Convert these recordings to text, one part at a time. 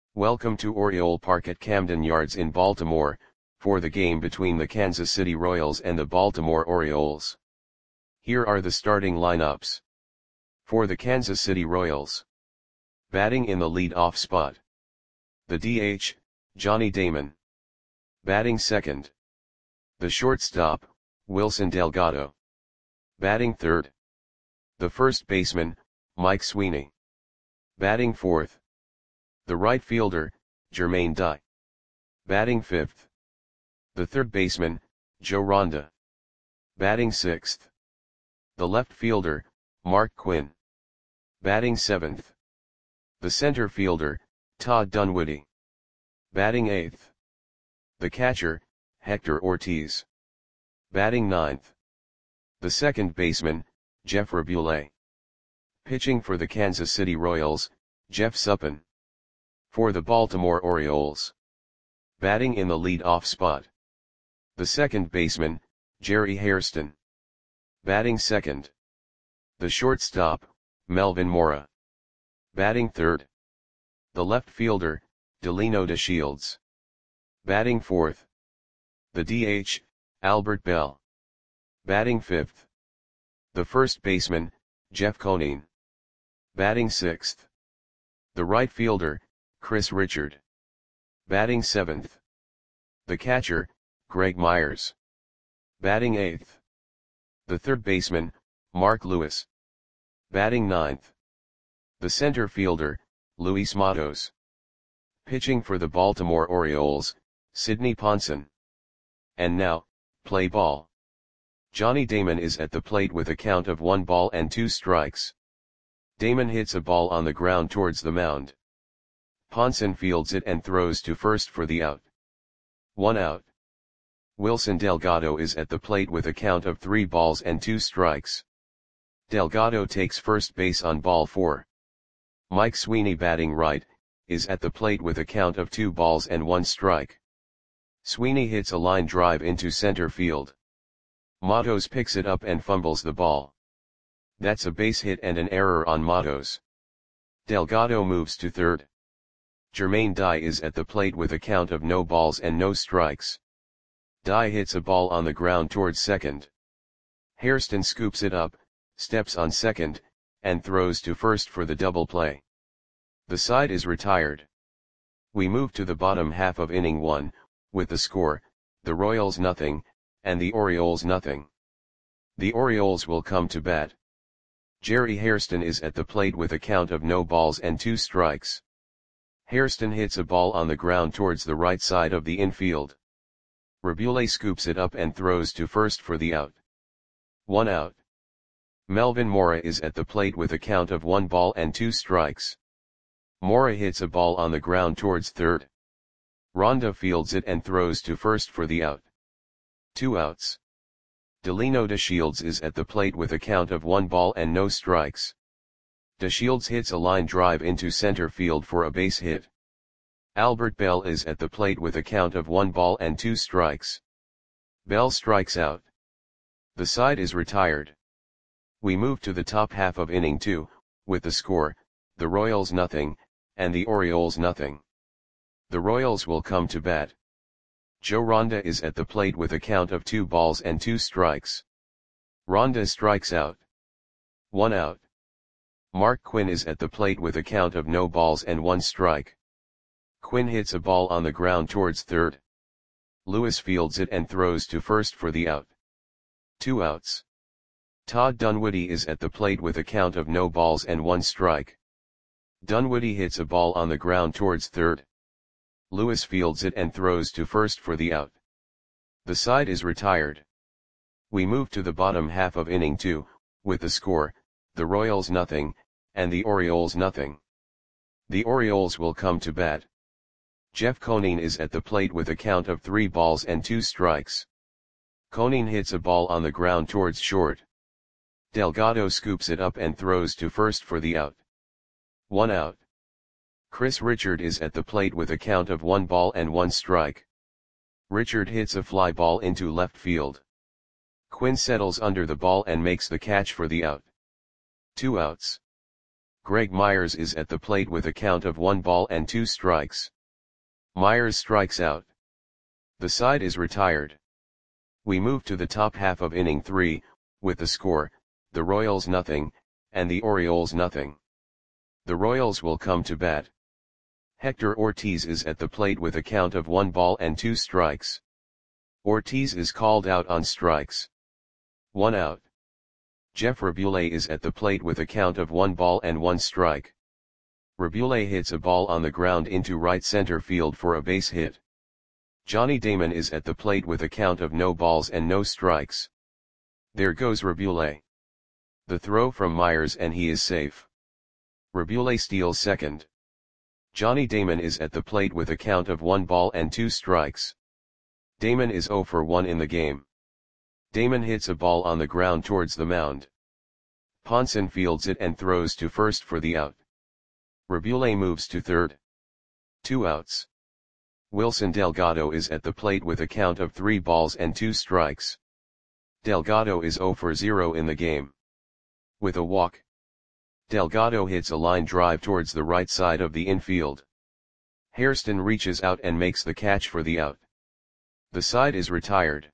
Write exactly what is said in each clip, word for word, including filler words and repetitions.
Welcome to Oriole Park at Camden Yards in Baltimore, for the game between the Kansas City Royals and the Baltimore Orioles. Here are the starting lineups. For the Kansas City Royals. Batting in the lead-off spot. The D H, Johnny Damon. Batting second. The shortstop, Wilson Delgado. Batting third. The first baseman, Mike Sweeney. Batting fourth. The right fielder, Jermaine Dye. Batting fifth. The third baseman, Joe Ronda. Batting sixth. The left fielder, Mark Quinn. Batting seventh. The center fielder, Todd Dunwoody. Batting eighth. The catcher, Hector Ortiz. Batting ninth. The second baseman, Jeff Raboulet. Pitching for the Kansas City Royals, Jeff Suppan. For the Baltimore Orioles. Batting in the lead-off spot. The second baseman, Jerry Hairston. Batting second. The shortstop, Melvin Mora. Batting third. The left fielder, Delino DeShields. Batting fourth. The D H, Albert Belle. Batting fifth. The first baseman, Jeff Conine. Batting sixth. The right fielder, Chris Richard. Batting seventh. The catcher, Greg Myers. Batting eighth. The third baseman, Mark Lewis. Batting ninth. The center fielder, Luis Matos. Pitching for the Baltimore Orioles, Sidney Ponson. And now, play ball. Johnny Damon is at the plate with a count of one ball and two strikes. Damon hits a ball on the ground towards the mound. Ponson fields it and throws to first for the out. One out. Wilson Delgado is at the plate with a count of three balls and two strikes. Delgado takes first base on ball four. Mike Sweeney, batting right, is at the plate with a count of two balls and one strike. Sweeney hits a line drive into center field. Matos picks it up and fumbles the ball. That's a base hit and an error on Matos. Delgado moves to third. Jermaine Dye is at the plate with a count of no balls and no strikes. Dye hits a ball on the ground towards second. Hairston scoops it up, steps on second, and throws to first for the double play. The side is retired. We move to the bottom half of inning one, with the score, the Royals nothing, and the Orioles nothing. The Orioles will come to bat. Jerry Hairston is at the plate with a count of no balls and two strikes. Hairston hits a ball on the ground towards the right side of the infield. Raboulet scoops it up and throws to first for the out. One out. Melvin Mora is at the plate with a count of one ball and two strikes. Mora hits a ball on the ground towards third. Ronda fields it and throws to first for the out. Two outs. Delino DeShields is at the plate with a count of one ball and no strikes. DeShields hits a line drive into center field for a base hit. Albert Belle is at the plate with a count of one ball and two strikes. Belle strikes out. The side is retired. We move to the top half of inning two, with the score, the Royals nothing, and the Orioles nothing. The Royals will come to bat. Joe Ronda is at the plate with a count of two balls and two strikes. Ronda strikes out. One out. Mark Quinn is at the plate with a count of no balls and one strike. Quinn hits a ball on the ground towards third. Lewis fields it and throws to first for the out. Two outs. Todd Dunwoody is at the plate with a count of no balls and one strike. Dunwoody hits a ball on the ground towards third. Lewis fields it and throws to first for the out. The side is retired. We move to the bottom half of inning two, with the score, the Royals nothing, and the Orioles nothing. The Orioles will come to bat. Jeff Conine is at the plate with a count of three balls and two strikes. Conine hits a ball on the ground towards short. Delgado scoops it up and throws to first for the out. One out. Chris Richard is at the plate with a count of one ball and one strike. Richard hits a fly ball into left field. Quinn settles under the ball and makes the catch for the out. Two outs. Greg Myers is at the plate with a count of one ball and two strikes. Myers strikes out. The side is retired. We move to the top half of inning three, with the score, the Royals nothing, and the Orioles nothing. The Royals will come to bat. Hector Ortiz is at the plate with a count of one ball and two strikes. Ortiz is called out on strikes. One out. Jeff Rabule is at the plate with a count of one ball and one strike. Rabule hits a ball on the ground into right center field for a base hit. Johnny Damon is at the plate with a count of no balls and no strikes. There goes Rabule. The throw from Myers and he is safe. Rabule steals second. Johnny Damon is at the plate with a count of one ball and two strikes. Damon is zero for one in the game. Damon hits a ball on the ground towards the mound. Ponson fields it and throws to first for the out. Rabule moves to third. Two outs. Wilson Delgado is at the plate with a count of three balls and two strikes. Delgado is zero for zero in the game. With a walk, Delgado hits a line drive towards the right side of the infield. Hairston reaches out and makes the catch for the out. The side is retired.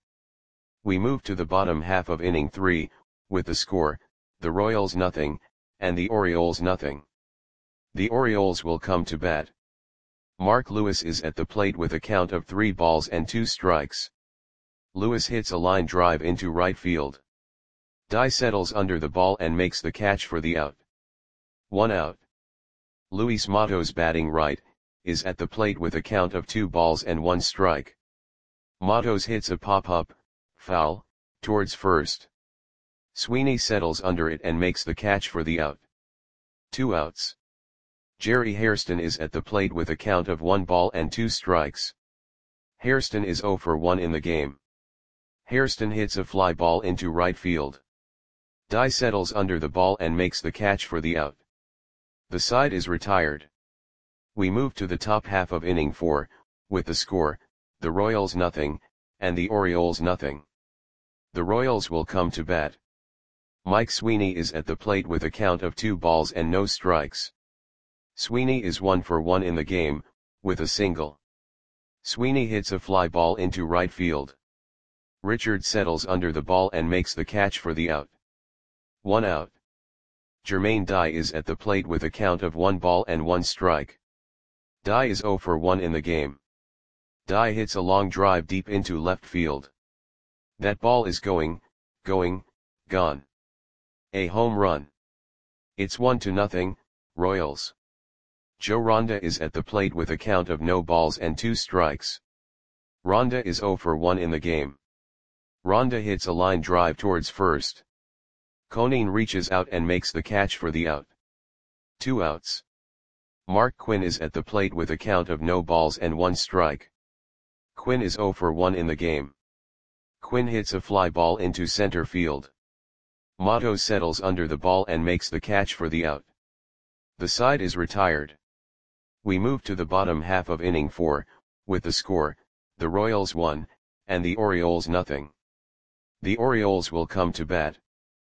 We move to the bottom half of inning three, with the score, the Royals nothing, and the Orioles nothing. The Orioles will come to bat. Mark Lewis is at the plate with a count of three balls and two strikes. Lewis hits a line drive into right field. Dye settles under the ball and makes the catch for the out. One out. Luis Matos, batting right, is at the plate with a count of two balls and one strike. Matos hits a pop-up, foul, towards first. Sweeney settles under it and makes the catch for the out. Two outs. Jerry Hairston is at the plate with a count of one ball and two strikes. Hairston is zero for one in the game. Hairston hits a fly ball into right field. Dye settles under the ball and makes the catch for the out. The side is retired. We move to the top half of inning four, with the score, the Royals nothing, and the Orioles nothing. The Royals will come to bat. Mike Sweeney is at the plate with a count of two balls and no strikes. Sweeney is one for one in the game, with a single. Sweeney hits a fly ball into right field. Richard settles under the ball and makes the catch for the out. One out. Jermaine Dye is at the plate with a count of one ball and one strike. Dye is zero for one in the game. Dye hits a long drive deep into left field. That ball is going, going, gone. A home run. It's one to nothing, Royals. Joe Ronda is at the plate with a count of no balls and two strikes. Ronda is zero for one in the game. Ronda hits a line drive towards first. Conine reaches out and makes the catch for the out. Two outs. Mark Quinn is at the plate with a count of no balls and one strike. Quinn is zero for one in the game. Quinn hits a fly ball into center field. Matos settles under the ball and makes the catch for the out. The side is retired. We move to the bottom half of inning four, with the score, the Royals one, and the Orioles nothing. The Orioles will come to bat.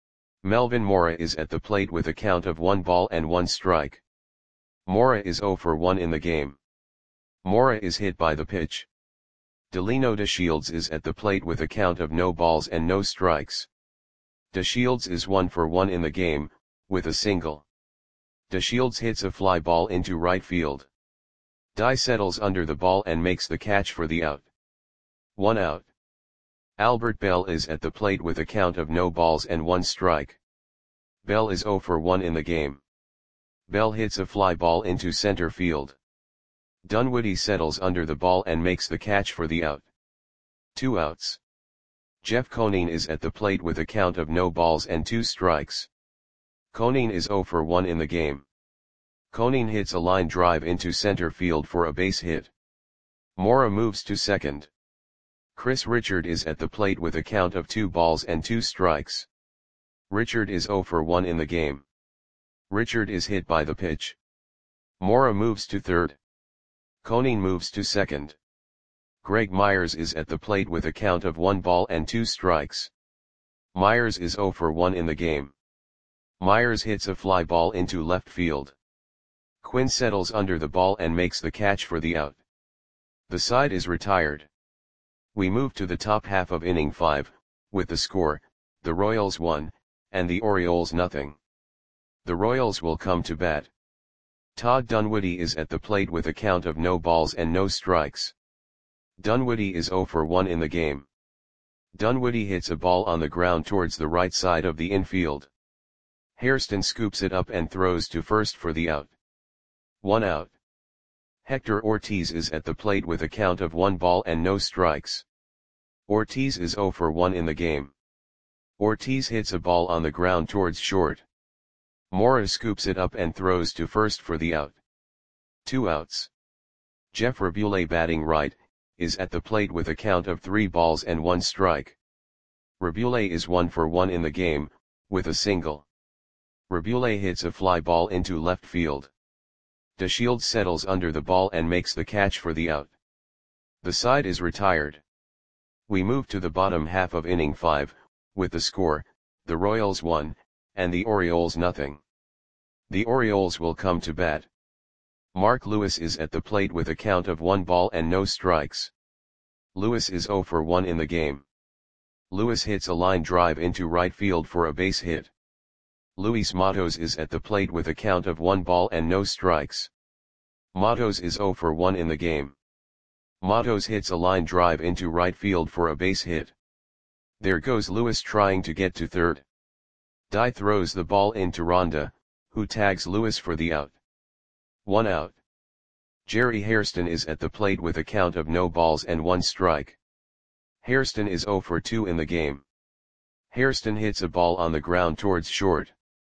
Melvin Mora is at the plate with a count of one ball and one strike. Mora is zero for one in the game. Mora is hit by the pitch. Delino DeShields is at the plate with a count of no balls and no strikes. DeShields is one for one in the game, with a single. DeShields hits a fly ball into right field. Dye settles under the ball and makes the catch for the out. One out. Albert Bell is at the plate with a count of no balls and one strike. Bell is zero for one in the game. Bell hits a fly ball into center field. Dunwoody settles under the ball and makes the catch for the out. Two outs. Jeff Conine is at the plate with a count of no balls and two strikes. Conine is zero for one in the game. Conine hits a line drive into center field for a base hit. Mora moves to second. Chris Richard is at the plate with a count of two balls and two strikes. Richard is zero for one in the game. Richard is hit by the pitch. Mora moves to third. Conine moves to second. Greg Myers is at the plate with a count of one ball and two strikes. Myers is zero for one in the game. Myers hits a fly ball into left field. Quinn settles under the ball and makes the catch for the out. The side is retired. We move to the top half of inning five, with the score, the Royals one, and the Orioles nothing. The Royals will come to bat. Todd Dunwoody is at the plate with a count of no balls and no strikes. Dunwoody is oh for one in the game. Dunwoody hits a ball on the ground towards the right side of the infield. Hairston scoops it up and throws to first for the out. One out. Hector Ortiz is at the plate with a count of one ball and no strikes. Ortiz is oh for one in the game. Ortiz hits a ball on the ground towards short. Mora scoops it up and throws to first for the out. Two outs. Jeff Rabule, batting right, is at the plate with a count of three balls and one strike. Rabule is one for one in the game, with a single. Rabule hits a fly ball into left field. DeShields settles under the ball and makes the catch for the out. The side is retired. We move to the bottom half of inning five, with the score, the Royals one, and the Orioles nothing. The Orioles will come to bat. Mark Lewis is at the plate with a count of one ball and no strikes. Lewis is oh for one in the game. Lewis hits a line drive into right field for a base hit. Luis Matos is at the plate with a count of one ball and no strikes. Matos is oh for one in the game. Matos hits a line drive into right field for a base hit. There goes Lewis trying to get to third. Dye throws the ball into Ronda, who tags Lewis for the out. One out. Jerry Hairston is at the plate with a count of no balls and one strike. Hairston is oh for two in the game. Hairston hits a ball on the ground towards short.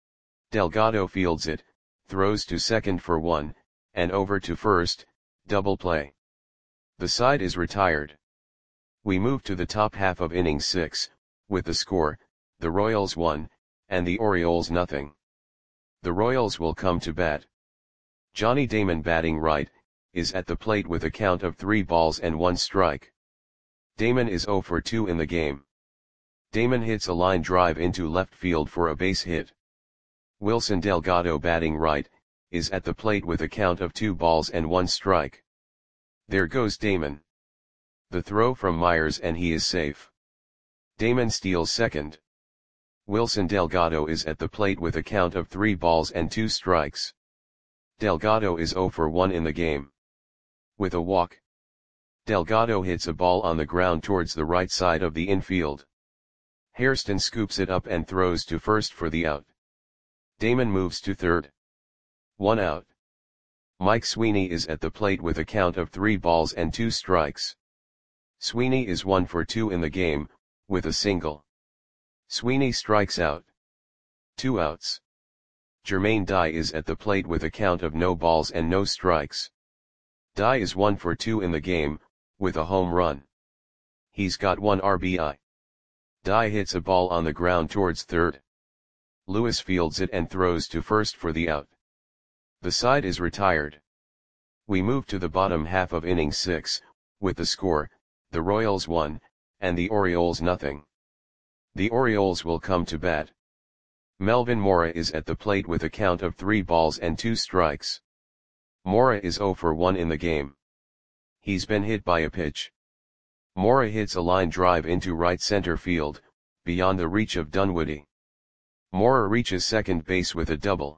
Delgado fields it, throws to second for one, and over to first, double play. The side is retired. We move to the top half of inning six, with the score, the Royals one, and the Orioles nothing. The Royals will come to bat. Johnny Damon, batting right, is at the plate with a count of three balls and one strike. Damon is oh for two in the game. Damon hits a line drive into left field for a base hit. Wilson Delgado, batting right, is at the plate with a count of two balls and one strike. There goes Damon. The throw from Myers and he is safe. Damon steals second. Wilson Delgado is at the plate with a count of three balls and two strikes. Delgado is oh for one in the game. With a walk. Delgado hits a ball on the ground towards the right side of the infield. Hairston scoops it up and throws to first for the out. Damon moves to third. One out. Mike Sweeney is at the plate with a count of three balls and two strikes. Sweeney is one for two in the game, with a single. Sweeney strikes out. Two outs. Jermaine Dye is at the plate with a count of no balls and no strikes. Dye is one for two in the game, with a home run. He's got one R B I. Dye hits a ball on the ground towards third. Lewis fields it and throws to first for the out. The side is retired. We move to the bottom half of inning six, with the score, the Royals one, and the Orioles nothing. The Orioles will come to bat. Melvin Mora is at the plate with a count of three balls and two strikes. Mora is oh for one in the game. He's been hit by a pitch. Mora hits a line drive into right center field, beyond the reach of Dunwoody. Mora reaches second base with a double.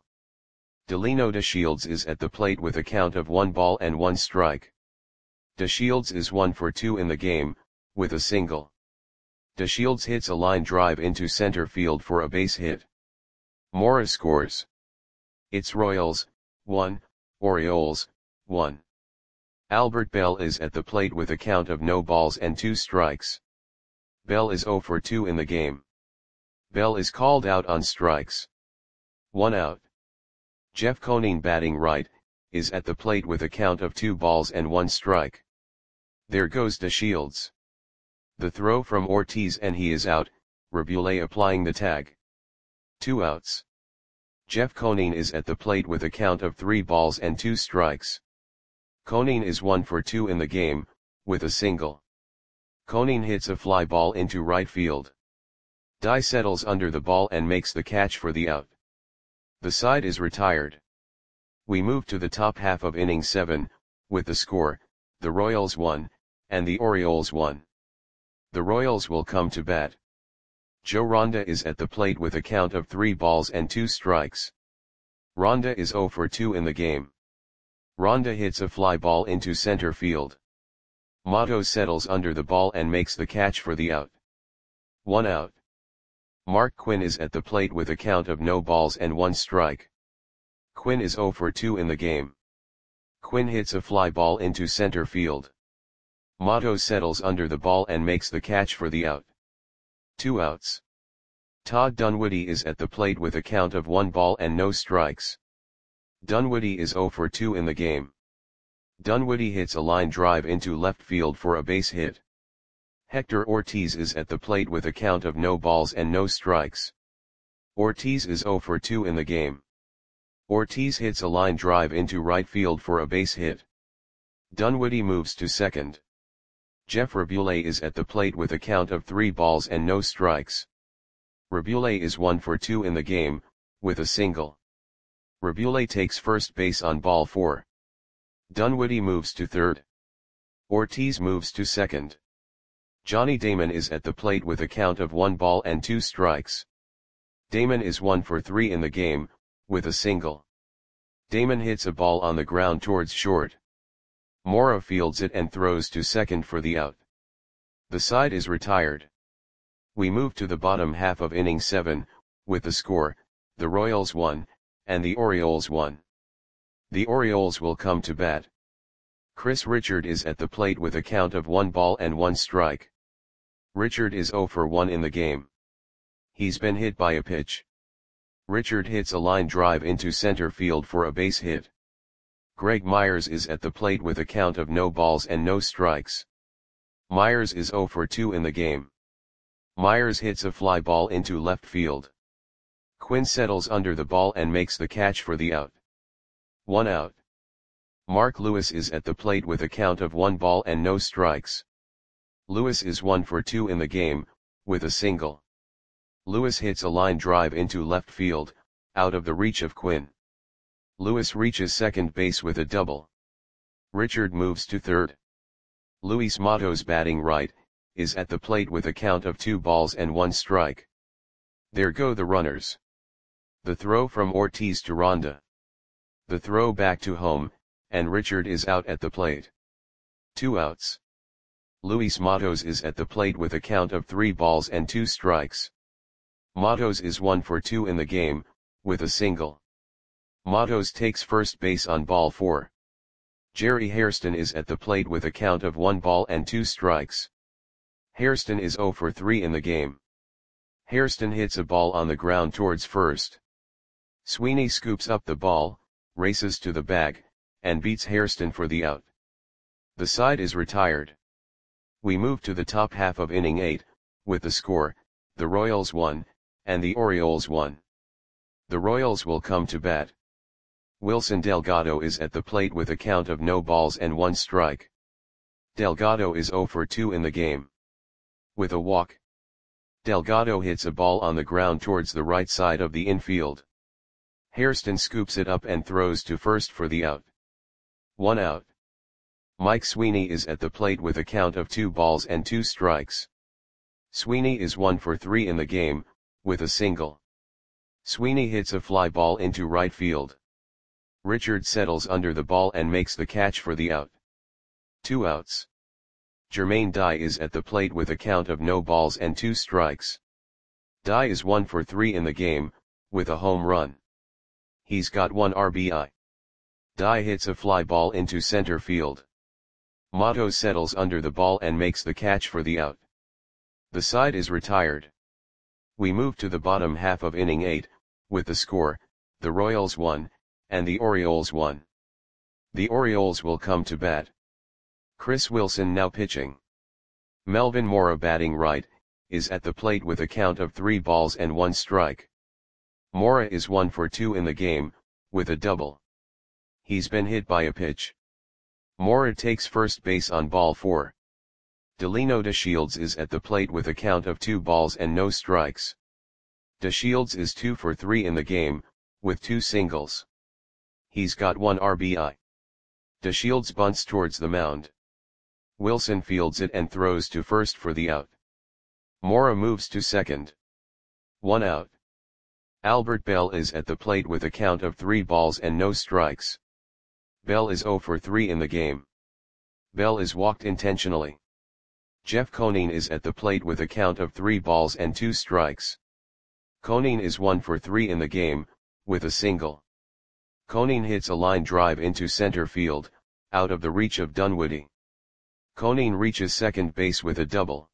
Delino DeShields is at the plate with a count of one ball and one strike. DeShields is one for two in the game, with a single. DeShields hits a line drive into center field for a base hit. Mora scores. It's Royals, one, Orioles, one. Albert Bell is at the plate with a count of no balls and two strikes. Bell is oh for two in the game. Bell is called out on strikes. One out. Jeff Conine, batting right, is at the plate with a count of two balls and one strike. There goes DeShields. The throw from Ortiz and he is out, Rabule applying the tag. Two outs. Jeff Conine is at the plate with a count of three balls and two strikes. Conine is one for two in the game, with a single. Conine hits a fly ball into right field. Dye settles under the ball and makes the catch for the out. The side is retired. We move to the top half of inning seven, with the score, the Royals one, and the Orioles one. The Royals will come to bat. Joe Ronda is at the plate with a count of three balls and two strikes. Ronda is oh for two in the game. Ronda hits a fly ball into center field. Matos settles under the ball and makes the catch for the out. One out. Mark Quinn is at the plate with a count of no balls and one strike. Quinn is oh for two in the game. Quinn hits a fly ball into center field. Matos settles under the ball and makes the catch for the out. Two outs. Todd Dunwoody is at the plate with a count of one ball and no strikes. Dunwoody is oh for two in the game. Dunwoody hits a line drive into left field for a base hit. Hector Ortiz is at the plate with a count of no balls and no strikes. Ortiz is oh for two in the game. Ortiz hits a line drive into right field for a base hit. Dunwoody moves to second. Jeff Rabule is at the plate with a count of three balls and no strikes. Rabule is one for two in the game, with a single. Rabule takes first base on ball four. Dunwoody moves to third. Ortiz moves to second. Johnny Damon is at the plate with a count of one ball and two strikes. Damon is one for three in the game, with a single. Damon hits a ball on the ground towards short. Mora fields it and throws to second for the out. The side is retired. We move to the bottom half of inning seven, with the score, the Royals one, and the Orioles one. The Orioles will come to bat. Chris Richard is at the plate with a count of one ball and one strike. Richard is oh for one in the game. He's been hit by a pitch. Richard hits a line drive into center field for a base hit. Greg Myers is at the plate with a count of no balls and no strikes. Myers is oh for two in the game. Myers hits a fly ball into left field. Quinn settles under the ball and makes the catch for the out. One out. Mark Lewis is at the plate with a count of one ball and no strikes. Lewis is one for two in the game, with a single. Lewis hits a line drive into left field, out of the reach of Quinn. Lewis reaches second base with a double. Richard moves to third. Luis Matos, batting right, is at the plate with a count of two balls and one strike. There go the runners. The throw from Ortiz to Ronda. The throw back to home, and Richard is out at the plate. Two outs. Luis Matos is at the plate with a count of three balls and two strikes. Matos is one for two in the game, with a single. Matos takes first base on ball four. Jerry Hairston is at the plate with a count of one ball and two strikes. Hairston is oh for three in the game. Hairston hits a ball on the ground towards first. Sweeney scoops up the ball, races to the bag, and beats Hairston for the out. The side is retired. We move to the top half of inning eight, with the score, the Royals one, and the Orioles one. The Royals will come to bat. Wilson Delgado is at the plate with a count of no balls and one strike. Delgado is oh for two in the game. With a walk. Delgado hits a ball on the ground towards the right side of the infield. Hairston scoops it up and throws to first for the out. One out. Mike Sweeney is at the plate with a count of two balls and two strikes. Sweeney is one for three in the game, with a single. Sweeney hits a fly ball into right field. Richard settles under the ball and makes the catch for the out. Two outs. Jermaine Dye is at the plate with a count of no balls and two strikes. Dye is one for three in the game, with a home run. He's got one R B I. Dye hits a fly ball into center field. Matos settles under the ball and makes the catch for the out. The side is retired. We move to the bottom half of inning eight, with the score, the Royals one, and the Orioles one. The Orioles will come to bat. Chris Wilson now pitching. Melvin Mora, batting right, is at the plate with a count of three balls and one strike. Mora is one for two in the game, with a double. He's been hit by a pitch. Mora takes first base on ball four. Delino DeShields is at the plate with a count of two balls and no strikes. DeShields is two for three in the game, with two singles. He's got one R B I. DeShields bunts towards the mound. Wilson fields it and throws to first for the out. Mora moves to second. One out. Albert Bell is at the plate with a count of three balls and no strikes. Bell is zero for three in the game. Bell is walked intentionally. Jeff Conine is at the plate with a count of three balls and two strikes. Conine is one for three in the game, with a single. Conine hits a line drive into center field, out of the reach of Dunwoody. Conine reaches second base with a double.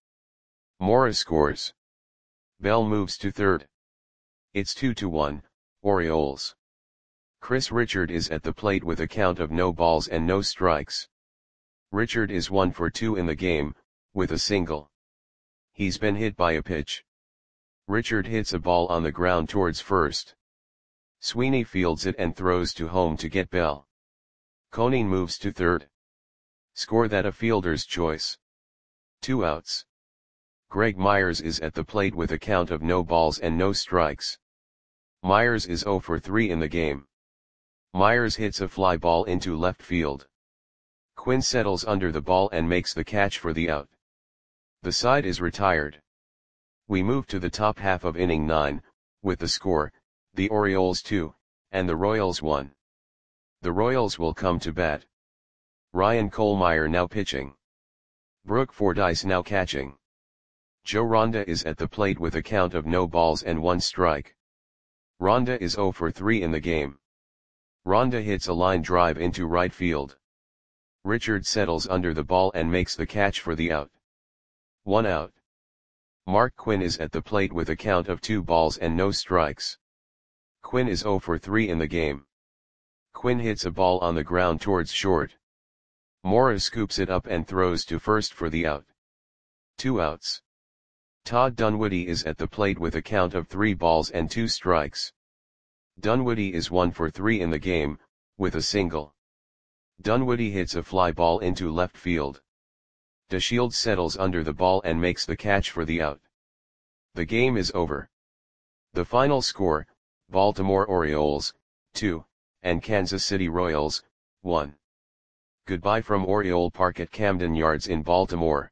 Mora scores. Bell moves to third. It's two to one, Orioles. Chris Richard is at the plate with a count of no balls and no strikes. Richard is one for two in the game, with a single. He's been hit by a pitch. Richard hits a ball on the ground towards first. Sweeney fields it and throws to home to get Bell. Conine moves to third. Score that a fielder's choice. Two outs. Greg Myers is at the plate with a count of no balls and no strikes. Myers is zero for three in the game. Myers hits a fly ball into left field. Quinn settles under the ball and makes the catch for the out. The side is retired. We move to the top half of inning nine, with the score, the Orioles two, and the Royals one. The Royals will come to bat. Ryan Kohlmeyer now pitching. Brooke Fordyce now catching. Joe Ronda is at the plate with a count of no balls and one strike. Ronda is zero for three in the game. Ronda hits a line drive into right field. Richard settles under the ball and makes the catch for the out. One out. Mark Quinn is at the plate with a count of two balls and no strikes. Quinn is zero for three in the game. Quinn hits a ball on the ground towards short. Mora scoops it up and throws to first for the out. Two outs. Todd Dunwoody is at the plate with a count of three balls and two strikes. Dunwoody is one for three in the game, with a single. Dunwoody hits a fly ball into left field. DeShields settles under the ball and makes the catch for the out. The game is over. The final score, Baltimore Orioles, two, and Kansas City Royals, one. Goodbye from Oriole Park at Camden Yards in Baltimore.